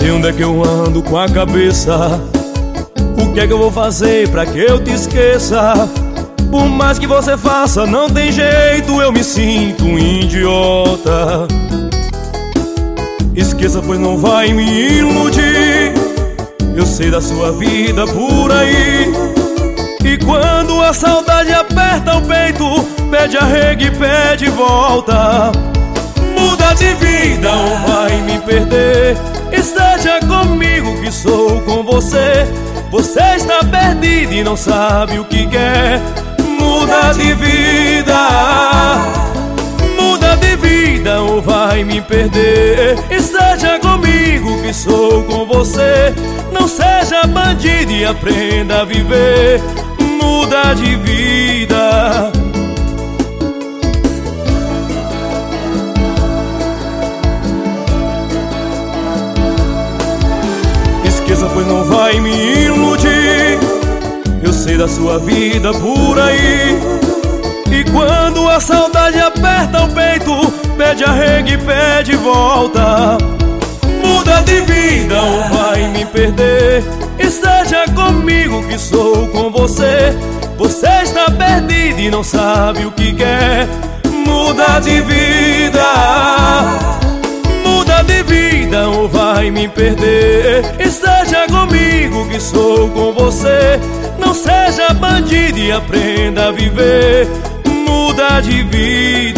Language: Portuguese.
sei onde é que eu ando com a cabeça. O que é que eu vou fazer pra que eu te esqueça? Por mais que você faça, não tem jeito, eu me sinto um idiota. Esqueça, pois não vai me iludir. Eu sei da sua vida por aí. E quando a saudade aperta o peito, pede arrego e pede volta. Muda de vida ou vai me perder. Esteja comigo que sou com você. Você está perdido e não sabe o que quer. Muda de vida. Muda de vida ou vai me perder. Esteja comigo que sou com você. Não seja bandido e aprenda a viver. Muda de vida. Esqueça, pois não vai me iludir. Eu sei da sua vida por aí. E quando a saudade aperta o peito, pede arrego e pede volta. Muda de vida ou vai me perder. Esteja comigo que sou com você. Você está perdido e não sabe o que quer. Muda de vida. Muda de vida ou vai me perder. Esteja comigo que sou com você. Não seja bandido e aprenda a viver. Muda de vida.